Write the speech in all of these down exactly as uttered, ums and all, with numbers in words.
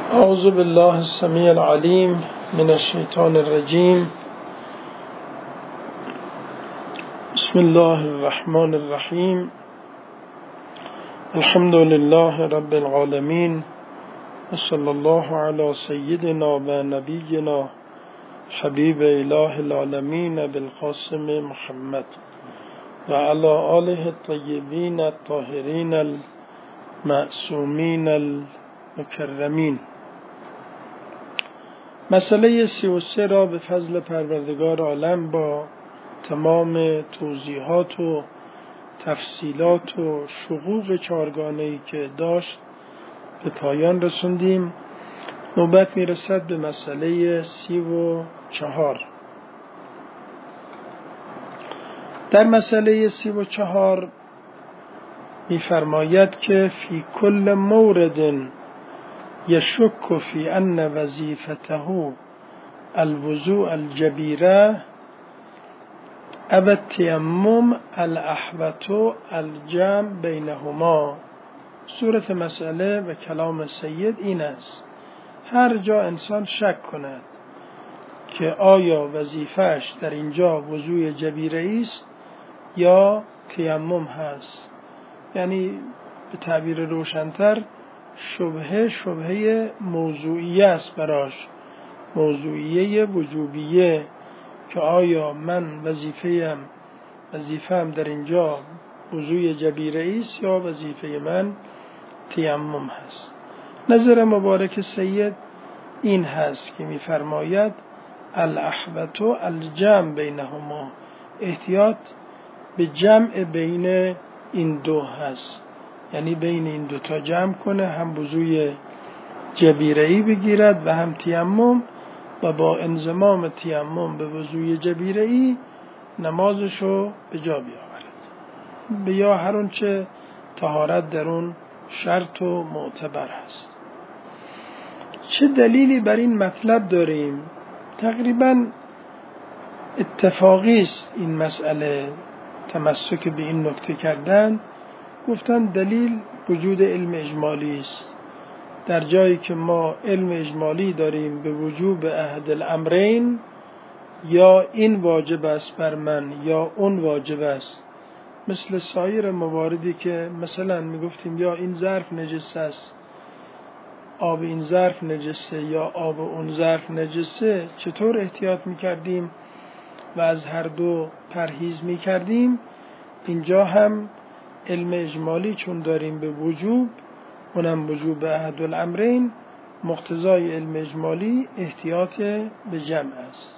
اعوذ بالله السمیع العلیم من الشیطان الرجیم. بسم الله الرحمن الرحیم. الحمد لله رب العالمین و صلی الله علی سیدنا و نبینا حبیب اله العالمین بالقاسم محمد و علی آله الطیبین الطاهرین المعصومین المکرمین. مسئله سی و سه را به فضل پروردگار عالم با تمام توضیحات و تفصیلات و شقوق چارگانه‌ای که داشت به پایان رسوندیم. نوبت میرسد به مسئله سی و چهار. در مسئله سی و چهار می‌فرماید که فی کل مورد یشک فی ان وظیفته الوضوء الجبیره او التیمم الاحوط الجمع بینهما. صورت مسئله و کلام سید این است: هر جا انسان شک کند که آیا وظیفه‌اش در اینجا وضوء جبیره است یا تیمم هست، یعنی به تعبیر روشن‌تر شبهه شبهه موضوعیه است براش، موضوعیه وجوبیه، که آیا من وظیفه‌ام وظیفه‌ام در اینجا وضوء جبیره است یا وظیفه من تیمم هست. نظر مبارک سید این هست که می‌فرماید الاحوط الجمع بینهما، احتیاط به جمع بین این دو هست، یعنی بین این دو تا جمع کنه، هم وضوء جبیره‌ای بگیرد و هم تیمم، و با انضمام تیمم به وضوء جبیره‌ای نمازشو به جا بیاورد، به یا هر اون چه طهارت در اون شرط و معتبر هست. چه دلیلی بر این مطلب داریم؟ تقریبا اتفاقی است این مسئله تمسک به این نکته کردن. گفتن دلیل وجود علم اجمالی است. در جایی که ما علم اجمالی داریم به وجوب احد الامرین، یا این واجب است بر من یا اون واجب است، مثل سایر مواردی که مثلا میگفتیم یا این ظرف نجس است، آب این ظرف نجسه یا آب اون ظرف نجسه، چطور احتیاط میکردیم و از هر دو پرهیز میکردیم. اینجا هم علم اجمالی چون داریم به وجوب، اونم وجوب احد الامرین، مقتضای علم اجمالی احتیاط به جمع است.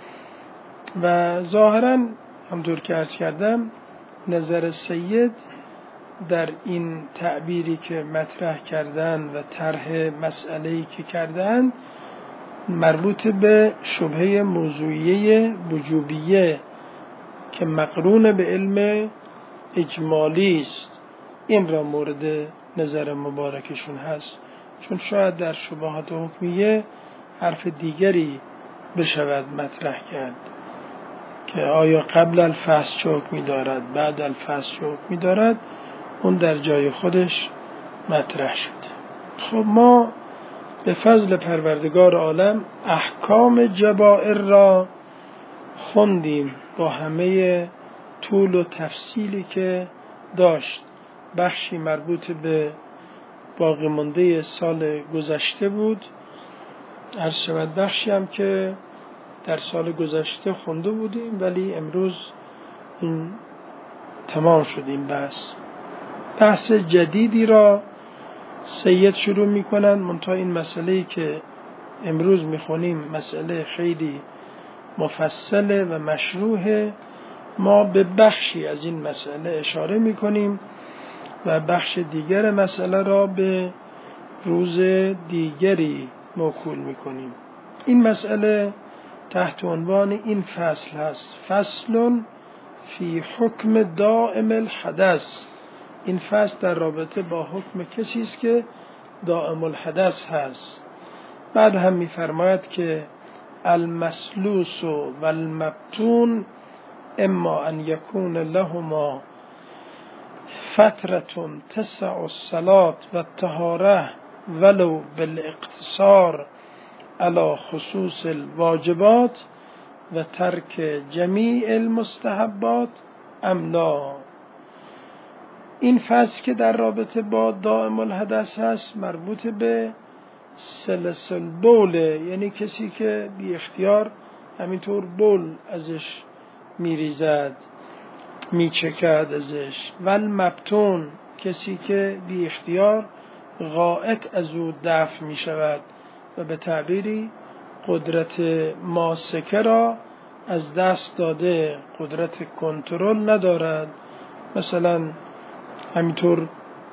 و ظاهراً همطور که عرض کردم نظر سید در این تعبیری که مطرح کردن و طرح مسئله‌ای که کردن مربوط به شبهه موضوعیه وجوبیه که مقرون به علم اجمالی است، این را مورد نظر مبارکشون هست، چون شاید در شبهات حکمیه حرف دیگری بشود مطرح کرد که آیا قبل الفصل چه حکمی دارد، بعد الفصل چه حکمی دارد، اون در جای خودش مطرح شده. خب ما به فضل پروردگار عالم احکام جبائر را خوندیم با همه طول و تفصیلی که داشت. بخشی مربوط به باقی مانده سال گذشته بود، عرض شود بخشی هم که در سال گذشته خونده بودیم ولی امروز این تمام شد. این بحث بحث جدیدی را سید شروع میکنن، منتها این مسئله‌ای که امروز میخونیم مسئله خیلی مفصله و مشروحه. ما به بخشی از این مسئله اشاره میکنیم و بخش دیگر مسئله را به روز دیگری موکول میکنیم. این مسئله تحت عنوان این فصل هست: فصل فی حکم دائم الحدث. این فصل در رابطه با حکم کسی است که دائم الحدث هست. بعد هم میفرماید که المسلوس و المبتون اما ان یکون لهما فترة تسع الصلاة و الطهاره ولو بالاقتصار علی خصوص الواجبات و ترک جمیع المستحبات ام لا. این فصل که در رابطه با دائم الحدث هست مربوط به سلسل بوله، یعنی کسی که بی اختیار همینطور بول ازش میریزد، میچکد ازش. ول مبتون، کسی که بی اختیار غائط از او دفع میشود و به تعبیری قدرت ماسکه را از دست داده، قدرت کنترل ندارد، مثلا همینطور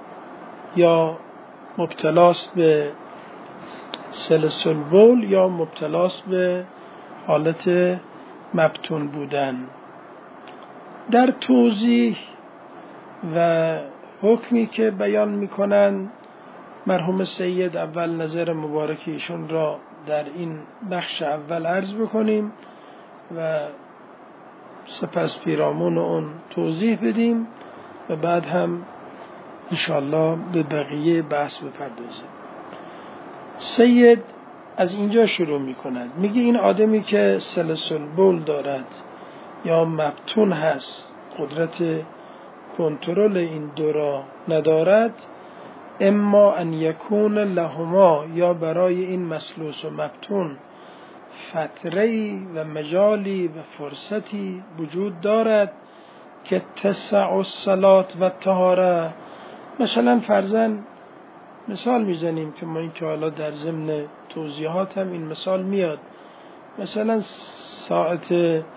یا مبتلاست به سلسل بول یا مبتلاست به حالت مبتون بودن. در توضیح و حکمی که بیان میکنن مرحوم سید اول نظر مبارکیشون را در این بخش اول عرض بکنیم و سپس پیرامون اون توضیح بدیم و بعد هم انشاءالله به بقیه بحث بپردازیم. سید از اینجا شروع میکند، میگه این آدمی که سلسل بول دارد یا مبتون هست، قدرت کنترل این دو را ندارد، اما ان یکون لهما، یا برای این مسلوس و مبتون فتره‌ای و مجالی و فرصتی وجود دارد که تسع الصلاة و الطهاره. مثلا فرضاً مثال میزنیم که ما این که حالا در ضمن توضیحات هم این مثال میاد، مثلا ساعت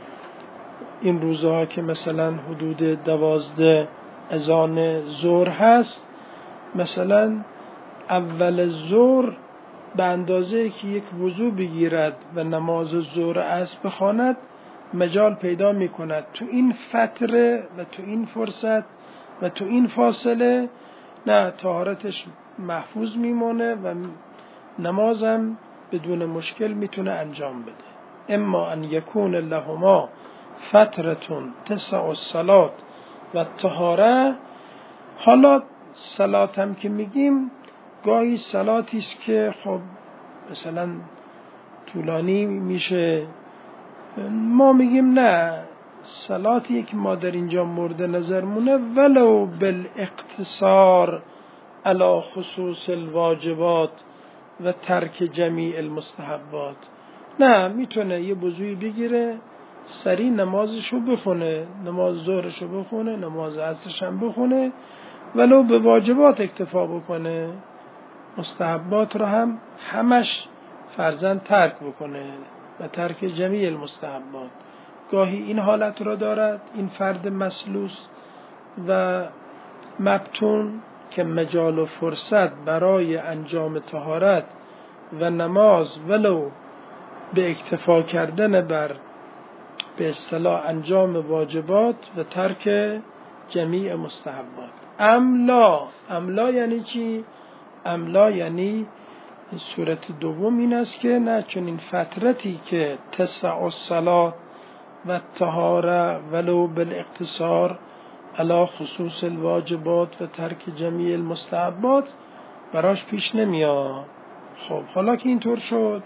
این روزها که مثلا حدود دوازده اذان ظهر هست، مثلا اول ظهر به اندازه که یک وضو بگیرد و نماز ظهر عصر بخواند مجال پیدا میکند تو این فتره و تو این فرصت و تو این فاصله نه طهارتش محفوظ میمونه و نمازم بدون مشکل میتونه انجام بده. اما ان یکون لهما فترتون تسع الصلاة و الطهاره. حالا صلات هم که میگیم گاهی صلاتی است که خب مثلا طولانی میشه، ما میگیم نه، صلاتی که ما در اینجا مورد نظر مونه ولو بالاقتصار علی خصوص الواجبات و ترک جمیع المستحبات. نه، میتونه یه وضوئی بگیره سری نمازشو بخونه، نماز ظهرشو بخونه، نماز عصرش هم بخونه، ولو به واجبات اکتفا بکنه، مستحبات رو هم همش فرزن ترک بکنه و ترک جمیع المستحبات. گاهی این حالت رو دارد این فرد مسلوس و مبتون که مجال و فرصت برای انجام طهارت و نماز ولو به اکتفا کردن بر به اصطلاح انجام واجبات و ترک جمیع مستحبات. املا، املا یعنی چی؟ املا یعنی صورت دوم این است که نه، چون این فترتی که تسع الصلاة و الطهاره ولو بالاقتصار علی خصوص الواجبات و ترک جمیع المستحبات براش پیش نمیاد. خب حالا که اینطور شد،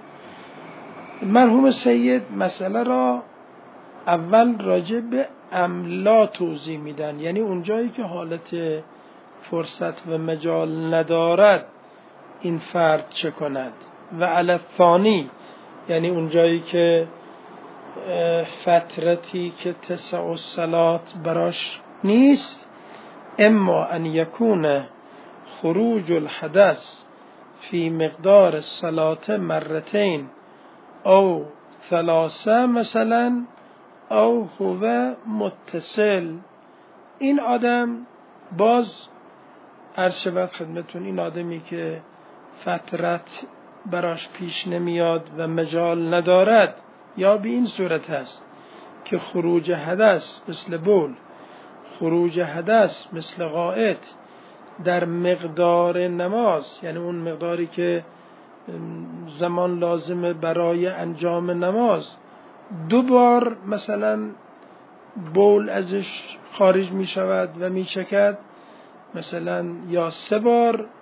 مرحوم سید مسئله را اول راجع به املا توضیح میدن، یعنی اونجایی که حالت فرصت و مجال ندارد این فرد چه کند، و علی الثانی یعنی اونجایی که فترتی که تسع الصلاة براش نیست، اما ان یکون خروج الحدث فی مقدار الصلاة مرتين او ثلاثه مثلا او هو متصل. این آدم باز عرض شود خدمتون، این آدمی که فترت براش پیش نمیاد و مجال ندارد، یا به این صورت هست که خروج حدث مثل بول، خروج حدث مثل غائط در مقدار نماز، یعنی اون مقداری که زمان لازمه برای انجام نماز، دو بار مثلا بول ازش خارج می شود و می چکد مثلا، یا سه بار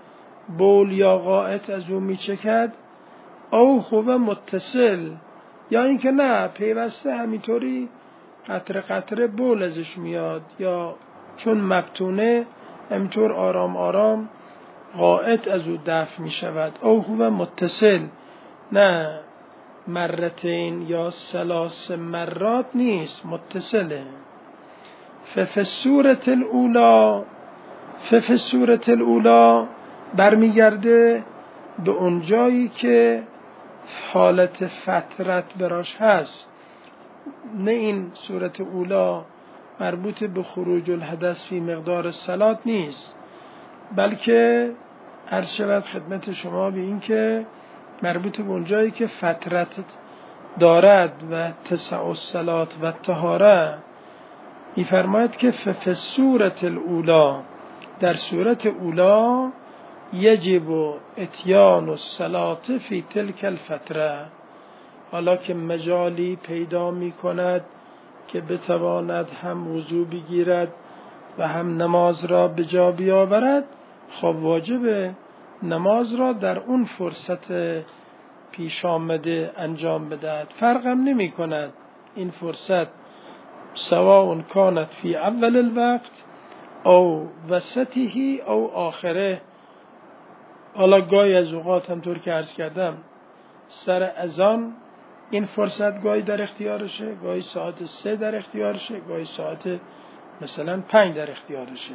بول یا غائط از او میچکد، او خوب متصل، یا اینکه نه پیوسته همینطوری قطره قطره بول ازش میاد، یا چون مبتونه همینطور آرام آرام غائط از او دفع میشود. او خوب متصل، نه مرتين یا ثلاث مرات نیست، متصله. ففي السورة الاولى ففي السورة الاولى برمیگرده به اون جایی که حالت فترت براش هست. نه این صورت اولا مربوط به خروج الحدث فی مقدار الصلاة نیست، بلکه عرض شود خدمت شما به این که مربوط به اون جایی که فترت دارد و تسع الصلاة و طهاره. می‌فرماید که ففي السورة الاولى، در صورت اولا، یجب اتیان الصلاة فی تلک الفتره، حالا که مجالی پیدا می کند که بتواند هم وضو بگیرد و هم نماز را به جا بیاورد، خب واجب نماز را در اون فرصت پیش آمده انجام بدهد. فرقم نمی کند این فرصت سواء کانت فی اول الوقت او وسطه او آخره. حالا گاهی از اوقات همطور که عرض کردم سر اذان این فرصت گاهی در اختیارشه، گاهی ساعت سه در اختیارشه، گاهی ساعت مثلا پنج در اختیارشه.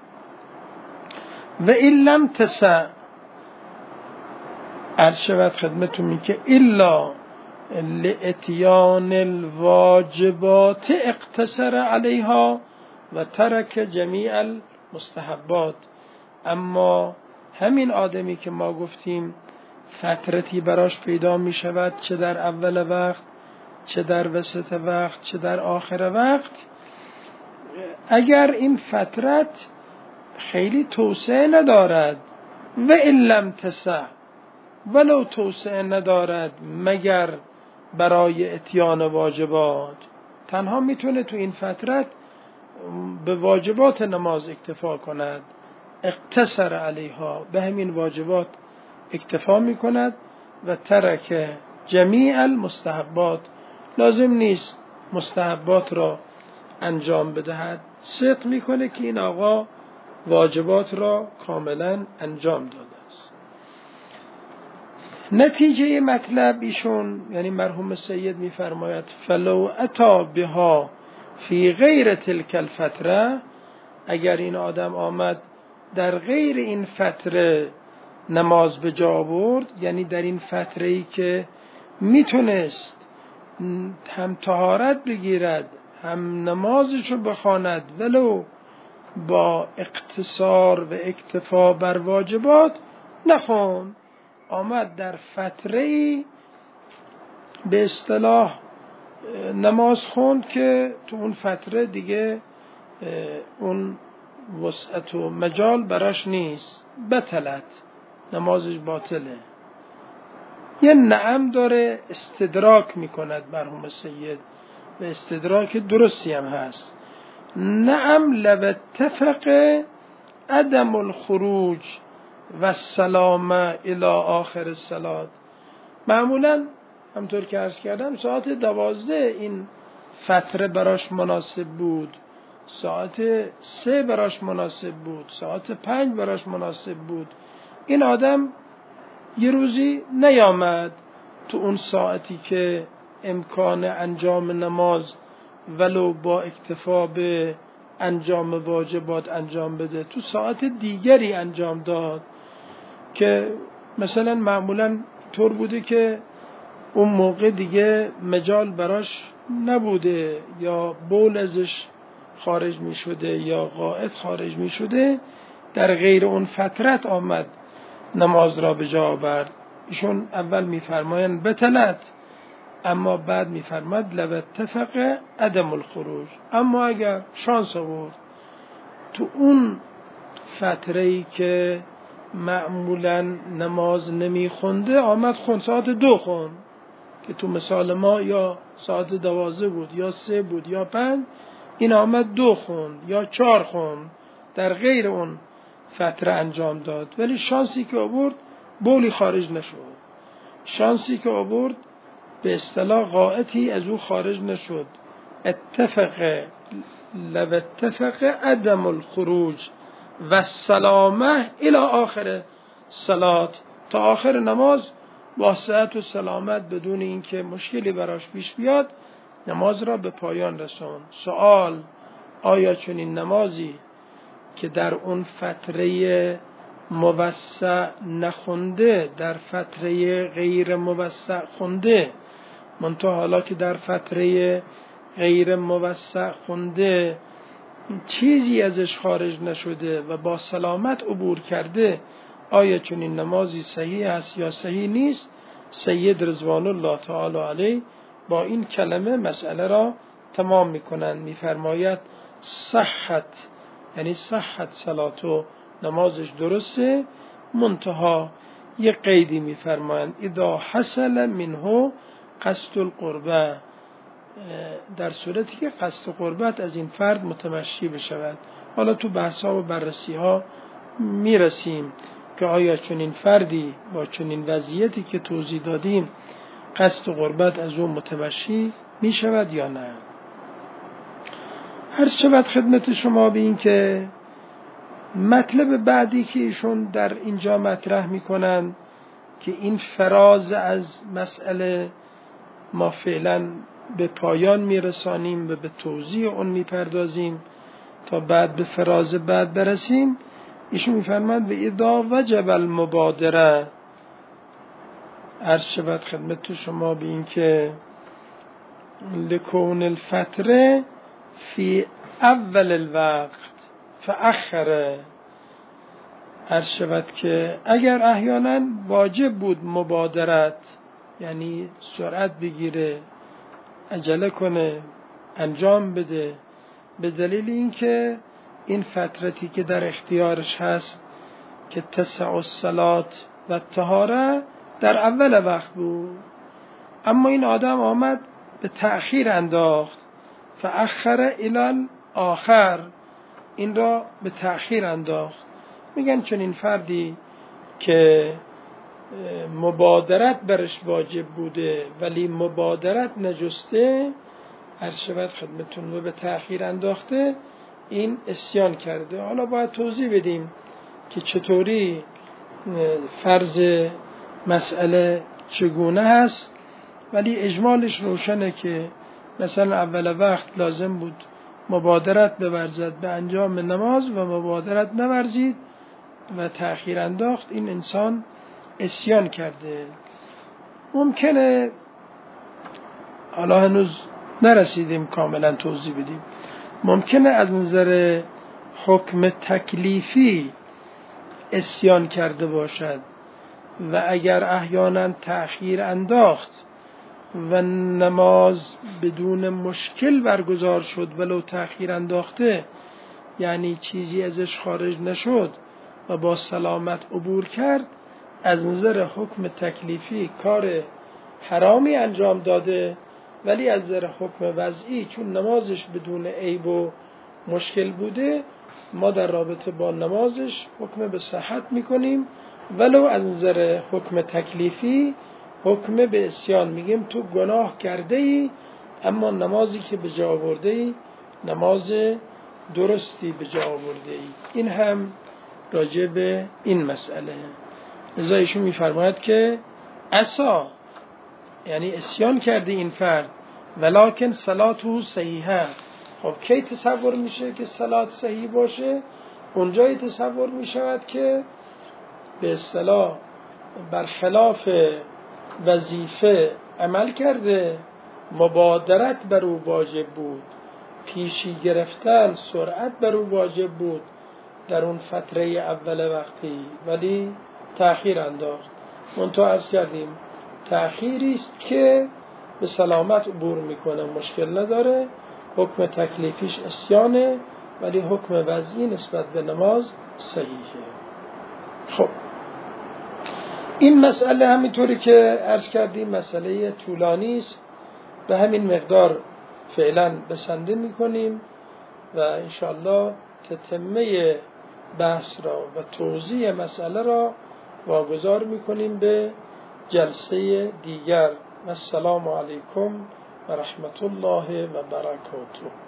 و این لم تسع، عرض شود خدمتون می که الا لاتیان الواجبات اقتصر علیها و ترک جمیع المستحبات. اما همین آدمی که ما گفتیم فترتی براش پیدا می شود، چه در اول وقت، چه در وسط وقت، چه در آخر وقت، اگر این فترت خیلی توسعه ندارد، و ان لم تسع، ولو توسعه ندارد مگر برای اتیان واجبات، تنها میتونه تو این فترت به واجبات نماز اکتفا کند، اقتصر علیها، به همین واجبات اکتفا می کند، و ترک جمیع المستحبات، لازم نیست مستحبات را انجام بدهد. صدق می کنه که این آقا واجبات را کاملا انجام داده است. نتیجه مطلب ایشون یعنی مرحوم سید می فرماید فلو اتا بها فی غیر تلک الفتره، اگر این آدم آمد در غیر این فتره نماز به جا آورد، یعنی در این فتره‌ای که میتونست هم طهارت بگیرد هم نمازشو بخواند ولو با اقتصار و اکتفا بر واجبات، نخون، آمد در فتره‌ای به اصطلاح نماز خوند که تو اون فتره دیگه اون وسعت و مجال براش نیست، بطلت، نمازش باطله. یه نعم داره استدراک میکند مرحوم سید و استدراک درستی هم هست. نعم لو اتفق عدم الخروج و السلام الى آخر الصلاة. معمولا همطور که عرض کردم ساعت دوازده این فتره براش مناسب بود، ساعت سه براش مناسب بود، ساعت پنج براش مناسب بود. این آدم یه روزی نیامد تو اون ساعتی که امکان انجام نماز ولو با اکتفا به انجام واجبات انجام بده، تو ساعت دیگری انجام داد که مثلا معمولا طور بوده که اون موقع دیگه مجال براش نبوده، یا بول ازش خارج می شده یا غائط خارج می شده، در غیر اون فترت آمد نماز را به جا آورد. ایشون اول می فرمایند بطلت، اما بعد می فرماید لو اتفق عدم الخروج. اما اگر شانس آورد تو اون فتره‌ای که معمولا نماز نمی خونده آمد خون، ساعت دو خون که تو مثال ما یا ساعت دوازده بود یا سه بود یا پنج، این آمد دو خون یا چهار خون در غیر اون فتره انجام داد، ولی شانسی که آورد بولی خارج نشد، شانسی که آورد به اصطلاح غائطی از او خارج نشد. اتفق لو اتفق عدم الخروج و السلامه الی آخر صلات، تا آخر نماز با صحت و سلامت بدون اینکه مشکلی براش پیش بیاد نماز را به پایان رساند. سوال: آیا چنین نمازی که در اون فتره موسع نخونده در فتره غیر موسع خونده، منتها حالا که در فتره غیر موسع خونده چیزی ازش خارج نشده و با سلامت عبور کرده، آیا چنین نمازی صحیح است یا صحیح نیست؟ سید رضوان الله تعالی علیه با این کلمه مسئله را تمام میکنند. میفرماید صحت، یعنی صحت صلاتو، نمازش درسته، منتها یک قیدی میفرمایند اذا حصل منه قصد القربه، در صورتی که قصد قربت از این فرد متمشی بشود. حالا تو بحث‌ها و بررسی‌ها میرسیم که آیا چنین فردی با چنین وضعیتی که توضیح دادیم قصد قربت از اون متمشی میشود یا نه. عرض شود خدمت شما به این که مطلب بعدی که ایشون در اینجا مطرح میکنن که این فراز از مسئله ما فعلا به پایان میرسانیم و به توضیح اون میپردازیم تا بعد به فراز بعد برسیم. ایشون میفرماند به اذا وجب المبادره، عرض شود خدمت شما به این که لکون الفتره فی اول الوقت فاخره، عرض شود که اگر احیانا واجب بود مبادرت، یعنی سرعت بگیره، عجله کنه، انجام بده، به دلیل اینکه این فترتی که در اختیارش هست که تسع الصلات و طهاره در اول وقت بود، اما این آدم آمد به تأخیر انداخت، فاخر الی آخر، این را به تأخیر انداخت. میگن چون این فردی که مبادرت برش واجب بوده ولی مبادرت نجسته، عرض شود خدمتون رو به تأخیر انداخته، این عصیان کرده. حالا باید توضیح بدیم که چطوری فرض مسئله چگونه هست، ولی اجمالش روشنه که مثلا اول وقت لازم بود مبادرت بورزد به انجام نماز و مبادرت نورزید و تأخیر انداخت، این انسان عصیان کرده. ممکنه حالا هنوز نرسیدیم کاملا توضیح بدیم، ممکنه از نظر حکم تکلیفی عصیان کرده باشد و اگر احیانا تأخیر انداخت و نماز بدون مشکل برگزار شد ولو تأخیر انداخته، یعنی چیزی ازش خارج نشد و با سلامت عبور کرد، از نظر حکم تکلیفی کار حرامی انجام داده، ولی از نظر حکم وضعی چون نمازش بدون عیب و مشکل بوده، ما در رابطه با نمازش حکم به صحت میکنیم، ولو از نظر حکم تکلیفی حکم به عصیان، میگیم تو گناه کرده ای اما نمازی که به جا آورده ای نماز درستی به جا آورده ای. این هم راجع به این مسئله. لذا ایشون میفرماید که عصا، یعنی عصیان کرده این فرد، ولکن صلاته صحیحه. خب کی تصور میشه که صلات صحیح باشه؟ اونجایی تصور میشود که به اصطلاح برخلاف وظیفه عمل کرده، مبادرت بر او واجب بود، پیشی گرفتن، سرعت بر او واجب بود در اون فتره اول وقتی، ولی تأخیر انداخت. منتها عرض کردیم تأخیری است که به سلامت عبور میکنه، مشکل نداره، حکم تکلیفیش عصیانه ولی حکم وضعی نسبت به نماز صحیحه. خب این مسئله همینطوری که عرض کردیم مسئله طولانی است، به همین مقدار فعلا بسنده میکنیم و انشاءالله تتمه بحث را و توضیح مسئله را واگذار می‌کنیم به جلسه دیگر. السلام علیکم و رحمت الله و برکاته.